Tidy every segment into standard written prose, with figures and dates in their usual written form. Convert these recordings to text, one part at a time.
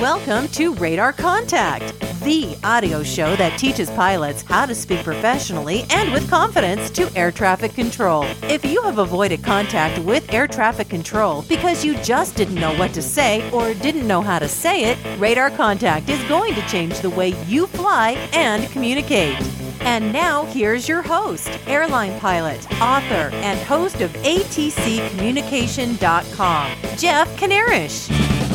Welcome to Radar Contact, the audio show that teaches pilots how to speak professionally and with confidence to air traffic control. If you have avoided contact with air traffic control because you just didn't know what to say or didn't know how to say it, Radar Contact is going to change the way you fly and communicate. And now, here's your host, airline pilot, author, and host of ATCCommunication.com, Jeff Kanarish.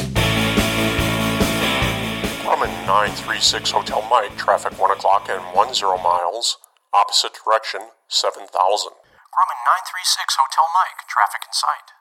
Grumman 936 Hotel Mike, traffic 1 o'clock and 10 miles, opposite direction, 7,000. Grumman 936 Hotel Mike, traffic in sight.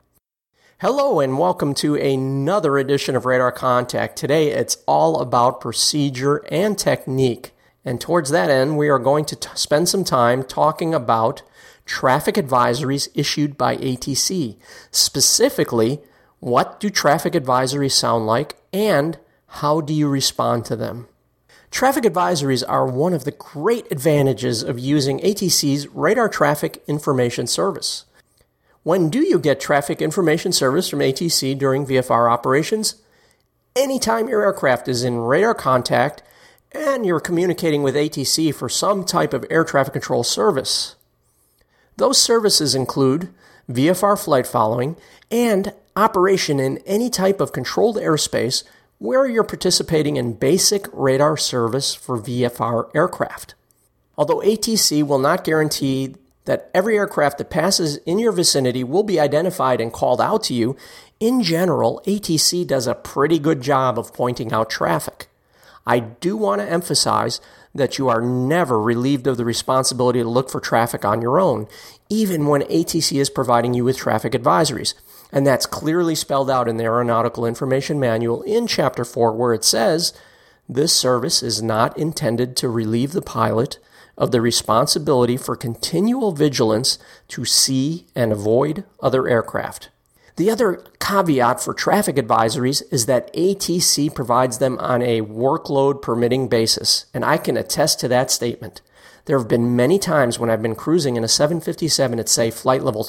Hello and welcome to another edition of Radar Contact. Today it's all about procedure and technique. And towards that end, we are going to spend some time talking about traffic advisories issued by ATC. Specifically, what do traffic advisories sound like and how do you respond to them? Traffic advisories are one of the great advantages of using ATC's Radar Traffic Information Service. When do you get traffic information service from ATC during VFR operations? Anytime your aircraft is in radar contact and you're communicating with ATC for some type of air traffic control service. Those services include VFR flight following and operation in any type of controlled airspace where you're participating in basic radar service for VFR aircraft. Although ATC will not guarantee that every aircraft that passes in your vicinity will be identified and called out to you, in general, ATC does a pretty good job of pointing out traffic. I do want to emphasize that you are never relieved of the responsibility to look for traffic on your own, even when ATC is providing you with traffic advisories. And that's clearly spelled out in the Aeronautical Information Manual in Chapter 4, where it says, this service is not intended to relieve the pilot of the responsibility for continual vigilance to see and avoid other aircraft. The other caveat for traffic advisories is that ATC provides them on a workload permitting basis, and I can attest to that statement. There have been many times when I've been cruising in a 757 at, say, flight level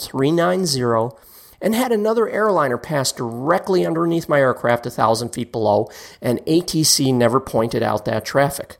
390 and had another airliner pass directly underneath my aircraft 1,000 feet below, and ATC never pointed out that traffic.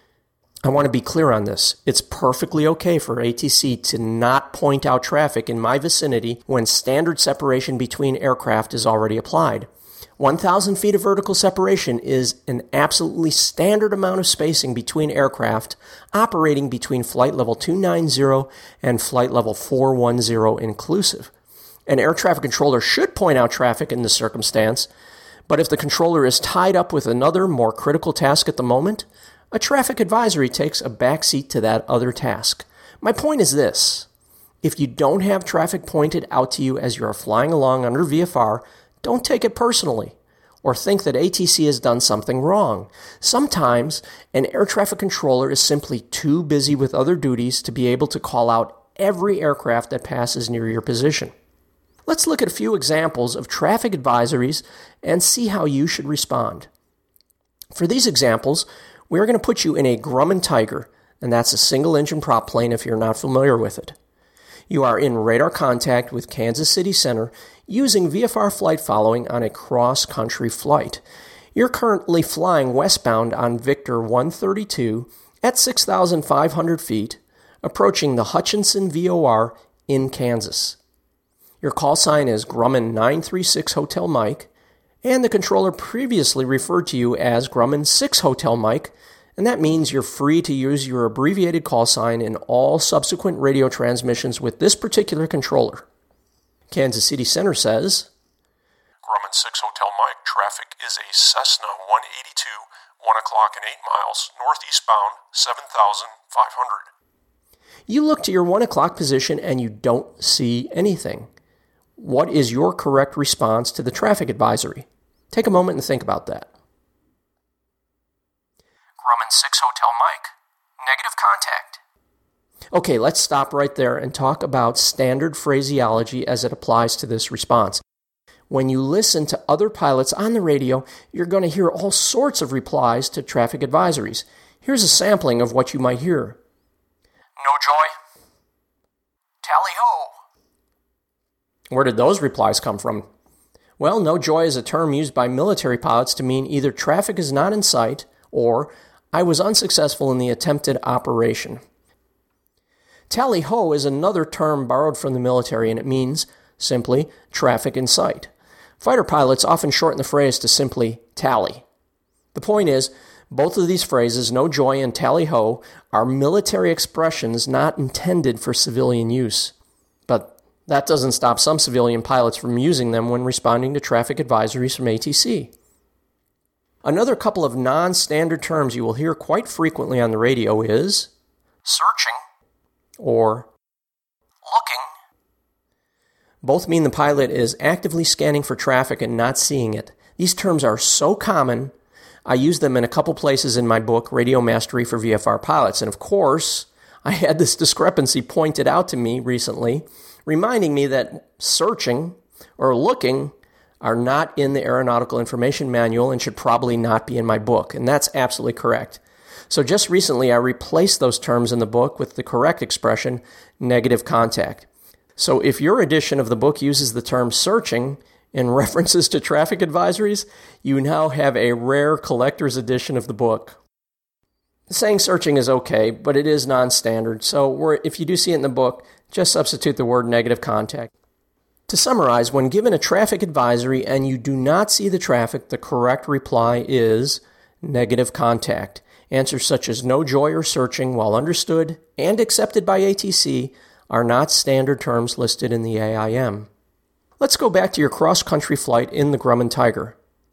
I want to be clear on this. It's perfectly okay for ATC to not point out traffic in my vicinity when standard separation between aircraft is already applied. 1,000 feet of vertical separation is an absolutely standard amount of spacing between aircraft operating between flight level 290 and flight level 410 inclusive. An air traffic controller should point out traffic in this circumstance, but if the controller is tied up with another more critical task at the moment, a traffic advisory takes a backseat to that other task. My point is this. If you don't have traffic pointed out to you as you are flying along under VFR, don't take it personally or think that ATC has done something wrong. Sometimes an air traffic controller is simply too busy with other duties to be able to call out every aircraft that passes near your position. Let's look at a few examples of traffic advisories and see how you should respond. For these examples, we're going to put you in a Grumman Tiger, and that's a single-engine prop plane if you're not familiar with it. You are in radar contact with Kansas City Center using VFR flight following on a cross-country flight. You're currently flying westbound on Victor 132 at 6,500 feet, approaching the Hutchinson VOR in Kansas. Your call sign is Grumman 936 Hotel Mike, and the controller previously referred to you as Grumman 6 Hotel Mike, and that means you're free to use your abbreviated call sign in all subsequent radio transmissions with this particular controller. Kansas City Center says, Grumman 6 Hotel Mike, traffic is a Cessna 182, 1 o'clock and 8 miles, northeastbound, 7,500. You look to your 1 o'clock position and you don't see anything. What is your correct response to the traffic advisory? Take a moment and think about that. Grumman 6 Hotel Mike, negative contact. Okay, let's stop right there and talk about standard phraseology as it applies to this response. When you listen to other pilots on the radio, you're going to hear all sorts of replies to traffic advisories. Here's a sampling of what you might hear. No joy. Tally-ho. Where did those replies come from? Well, no joy is a term used by military pilots to mean either traffic is not in sight or I was unsuccessful in the attempted operation. Tally-ho is another term borrowed from the military, and it means simply traffic in sight. Fighter pilots often shorten the phrase to simply tally. The point is, both of these phrases, no joy and tally-ho, are military expressions not intended for civilian use. But that doesn't stop some civilian pilots from using them when responding to traffic advisories from ATC. Another couple of non-standard terms you will hear quite frequently on the radio is searching or looking. Both mean the pilot is actively scanning for traffic and not seeing it. These terms are so common, I use them in a couple places in my book, Radio Mastery for VFR Pilots. And of course, I had this discrepancy pointed out to me recently, reminding me that searching or looking are not in the Aeronautical Information Manual and should probably not be in my book. And that's absolutely correct. So just recently, I replaced those terms in the book with the correct expression, negative contact. So if your edition of the book uses the term searching in references to traffic advisories, you now have a rare collector's edition of the book. Saying searching is okay, but it is non-standard, so if you do see it in the book, just substitute the word negative contact. To summarize, when given a traffic advisory and you do not see the traffic, the correct reply is negative contact. Answers such as no joy or searching, while understood and accepted by ATC, are not standard terms listed in the AIM. Let's go back to your cross-country flight in the Grumman Tiger.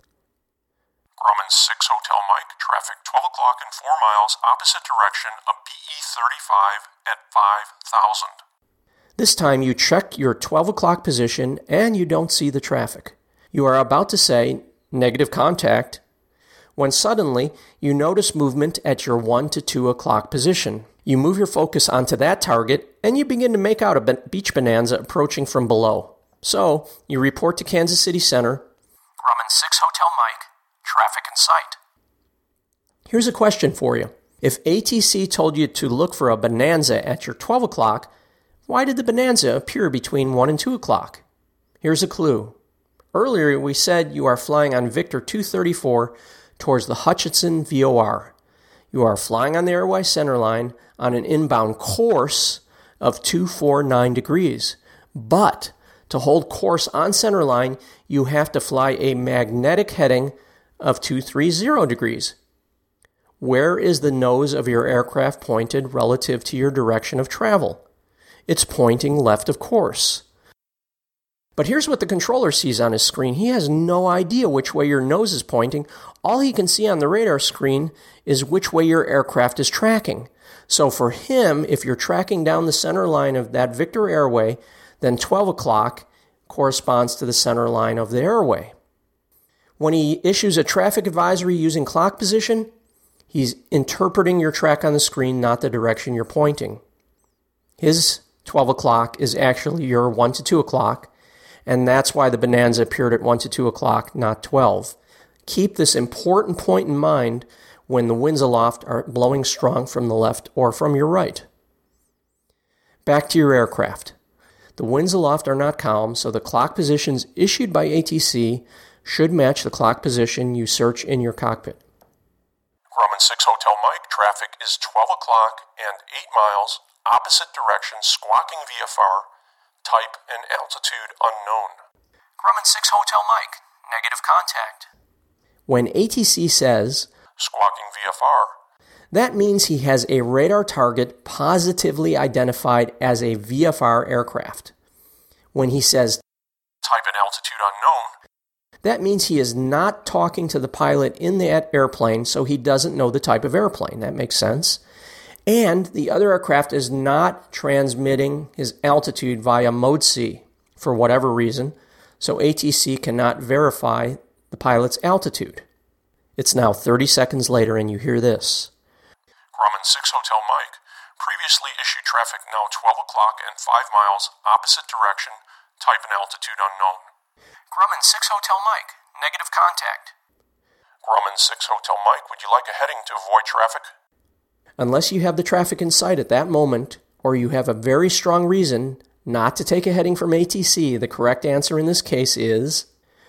Grumman 6 Hotel Mike, traffic 12 o'clock and 4 miles, opposite direction of BE-35 at 5,000. This time you check your 12 o'clock position and you don't see the traffic. You are about to say negative contact when suddenly you notice movement at your 1 to 2 o'clock position. You move your focus onto that target and you begin to make out a beach bonanza approaching from below. So you report to Kansas City Center. Grumman 6 Hotel Mike, traffic in sight. Here's a question for you. If ATC told you to look for a bonanza at your 12 o'clock, why did the bonanza appear between 1 and 2 o'clock? Here's a clue. Earlier we said you are flying on Victor 234 towards the Hutchinson VOR. You are flying on the airway centerline on an inbound course of 249 degrees. But to hold course on centerline, you have to fly a magnetic heading of 230 degrees. Where is the nose of your aircraft pointed relative to your direction of travel? It's pointing left of course. But here's what the controller sees on his screen. He has no idea which way your nose is pointing. All he can see on the radar screen is which way your aircraft is tracking. So for him, if you're tracking down the center line of that Victor airway, then 12 o'clock corresponds to the center line of the airway. When he issues a traffic advisory using clock position, he's interpreting your track on the screen, not the direction you're pointing. His 12 o'clock is actually your 1 to 2 o'clock, and that's why the bonanza appeared at 1 to 2 o'clock, not 12. Keep this important point in mind when the winds aloft are blowing strong from the left or from your right. Back to your aircraft. The winds aloft are not calm, so the clock positions issued by ATC should match the clock position you search in your cockpit. Grumman 6 Hotel Mike, traffic is 12 o'clock and 8 miles, opposite direction, squawking VFR, type and altitude unknown. Grumman 6 Hotel Mike, negative contact. When ATC says, squawking VFR, that means he has a radar target positively identified as a VFR aircraft. When he says, type and altitude unknown, that means he is not talking to the pilot in that airplane, so he doesn't know the type of airplane. That makes sense. And the other aircraft is not transmitting his altitude via Mode C for whatever reason, so ATC cannot verify the pilot's altitude. It's now 30 seconds later and you hear this. Grumman 6 Hotel Mike, previously issued traffic now 12 o'clock and 5 miles, opposite direction, type and altitude unknown. Grumman 6 Hotel Mike, negative contact. Grumman 6 Hotel Mike, would you like a heading to avoid traffic? Unless you have the traffic in sight at that moment, or you have a very strong reason not to take a heading from ATC, the correct answer in this case is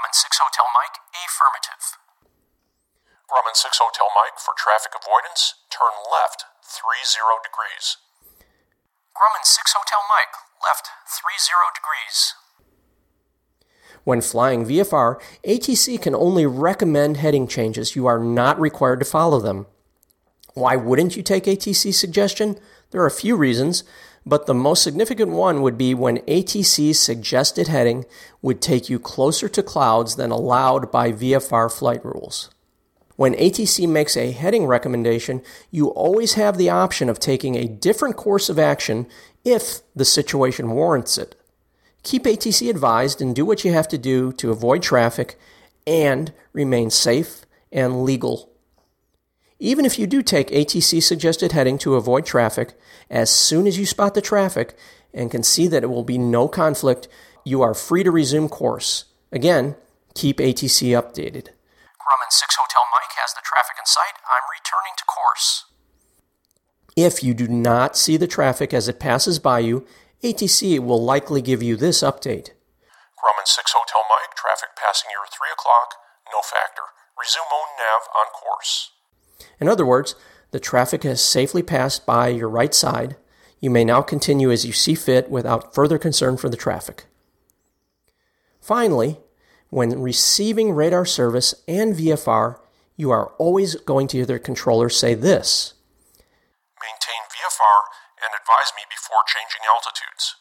Grumman 6 Hotel Mike, affirmative. Grumman 6 Hotel Mike, for traffic avoidance, turn left 30 degrees. Grumman 6 Hotel Mike, left 30 degrees. When flying VFR, ATC can only recommend heading changes. You are not required to follow them. Why wouldn't you take ATC's suggestion? There are a few reasons, but the most significant one would be when ATC's suggested heading would take you closer to clouds than allowed by VFR flight rules. When ATC makes a heading recommendation, you always have the option of taking a different course of action if the situation warrants it. Keep ATC advised and do what you have to do to avoid traffic and remain safe and legal. Even if you do take ATC suggested heading to avoid traffic, as soon as you spot the traffic and can see that it will be no conflict, you are free to resume course. Again, keep ATC updated. Grumman 6 Hotel Mike has the traffic in sight. I'm returning to course. If you do not see the traffic as it passes by you, ATC will likely give you this update. Grumman 6 Hotel Mike, traffic passing your 3 o'clock, no factor. Resume own nav on course. In other words, the traffic has safely passed by your right side. You may now continue as you see fit without further concern for the traffic. Finally, when receiving radar service and VFR, you are always going to hear the controller say this: Maintain VFR and advise me before changing altitudes.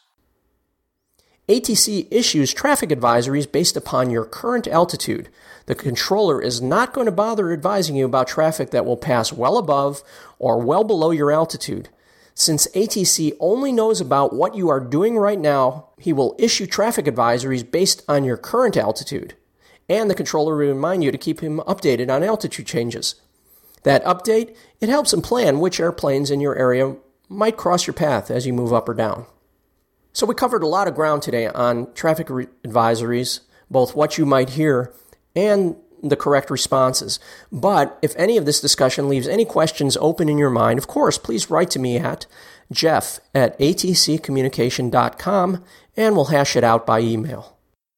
ATC issues traffic advisories based upon your current altitude. The controller is not going to bother advising you about traffic that will pass well above or well below your altitude. Since ATC only knows about what you are doing right now, he will issue traffic advisories based on your current altitude. And the controller will remind you to keep him updated on altitude changes. That update, it helps him plan which airplanes in your area might cross your path as you move up or down. So we covered a lot of ground today on traffic advisories, both what you might hear and the correct responses. But if any of this discussion leaves any questions open in your mind, of course, please write to me at jeff@atccommunication.com and we'll hash it out by email.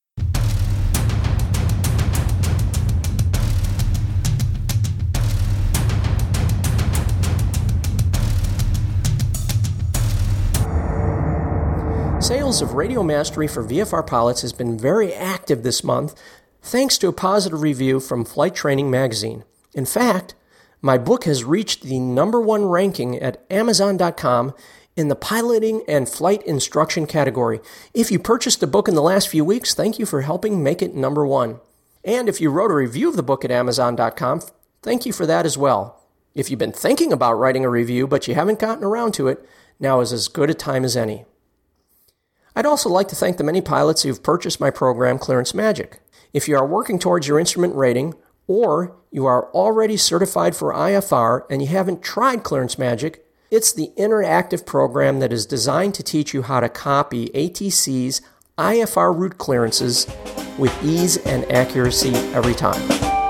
Sales of Radio Mastery for VFR pilots has been very active this month, thanks to a positive review from Flight Training Magazine. In fact, my book has reached the #1 ranking at Amazon.com in the piloting and flight instruction category. If you purchased the book in the last few weeks, thank you for helping make it #1. And if you wrote a review of the book at Amazon.com, thank you for that as well. If you've been thinking about writing a review but you haven't gotten around to it, now is as good a time as any. I'd also like to thank the many pilots who've purchased my program, Clearance Magic. If you are working towards your instrument rating, or you are already certified for IFR and you haven't tried Clearance Magic, it's the interactive program that is designed to teach you how to copy ATC's IFR route clearances with ease and accuracy every time.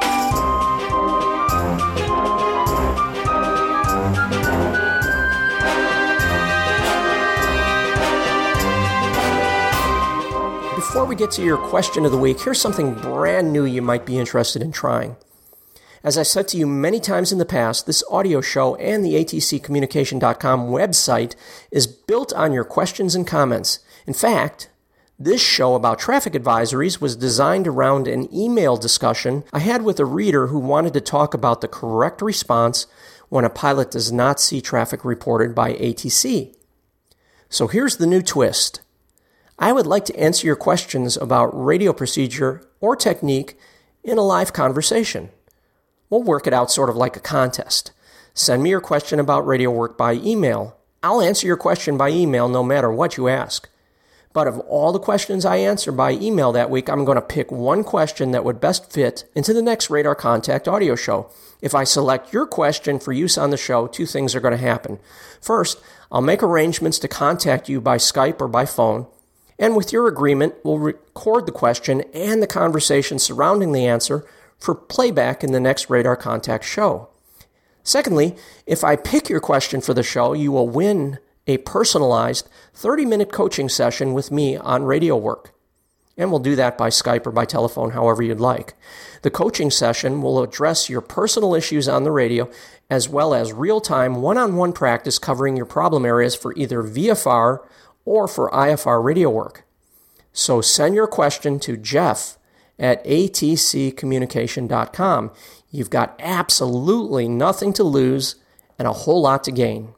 Before we get to your question of the week, here's something brand new you might be interested in trying. As I said to you many times in the past, this audio show and the atccommunication.com website is built on your questions and comments. In fact, this show about traffic advisories was designed around an email discussion I had with a reader who wanted to talk about the correct response when a pilot does not see traffic reported by ATC. So here's the new twist. I would like to answer your questions about radio procedure or technique in a live conversation. We'll work it out sort of like a contest. Send me your question about radio work by email. I'll answer your question by email no matter what you ask. But of all the questions I answer by email that week, I'm going to pick one question that would best fit into the next Radar Contact audio show. If I select your question for use on the show, two things are going to happen. First, I'll make arrangements to contact you by Skype or by phone. And with your agreement, we'll record the question and the conversation surrounding the answer for playback in the next Radar Contact show. Secondly, if I pick your question for the show, you will win a personalized 30-minute coaching session with me on radio work. And we'll do that by Skype or by telephone, however you'd like. The coaching session will address your personal issues on the radio, as well as real-time one-on-one practice covering your problem areas for either VFR or for IFR radio work. So send your question to Jeff at atccommunication.com. You've got absolutely nothing to lose and a whole lot to gain.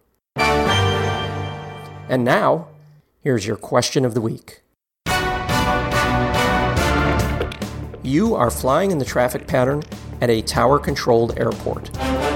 And now, here's your question of the week. You are flying in the traffic pattern at a tower-controlled airport.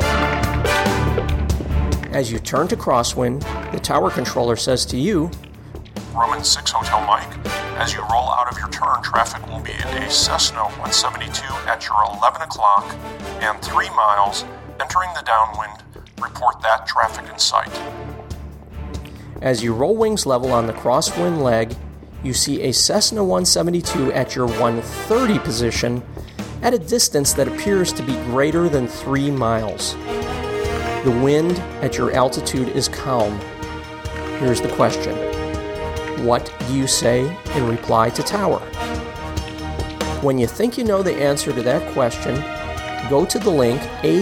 As you turn to crosswind, the tower controller says to you, Grumman 6 Hotel Mike, as you roll out of your turn, traffic will be in a Cessna 172 at your 11 o'clock and 3 miles, entering the downwind. Report that traffic in sight. As you roll wings level on the crosswind leg, you see a Cessna 172 at your 130 position at a distance that appears to be greater than 3 miles. The wind at your altitude is calm. Here's the question. What do you say in reply to tower? When you think you know the answer to that question, go to the link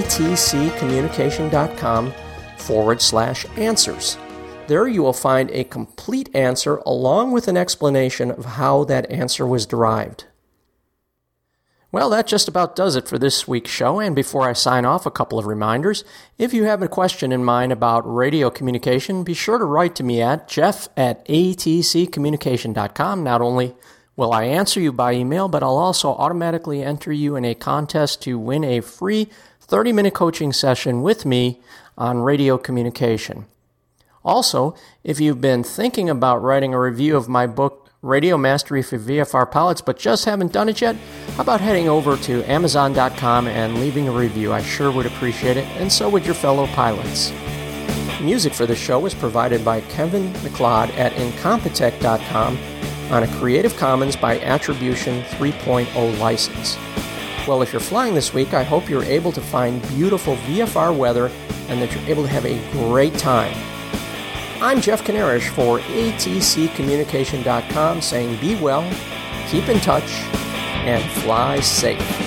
atccommunication.com/answers. There you will find a complete answer along with an explanation of how that answer was derived. Well, that just about does it for this week's show, and before I sign off, a couple of reminders. If you have a question in mind about radio communication, be sure to write to me at jeff@atccommunication.com. Not only will I answer you by email, but I'll also automatically enter you in a contest to win a free 30-minute coaching session with me on radio communication. Also, if you've been thinking about writing a review of my book, Radio Mastery for VFR Pilots, but just haven't done it yet, how about heading over to Amazon.com and leaving a review? I sure would appreciate it, and so would your fellow pilots. Music for the show was provided by Kevin McLeod at Incompetech.com on a Creative Commons by Attribution 3.0 license. Well, if you're flying this week, I hope you're able to find beautiful VFR weather and that you're able to have a great time. I'm Jeff Kanarish for atccommunication.com saying be well, keep in touch, and fly safe.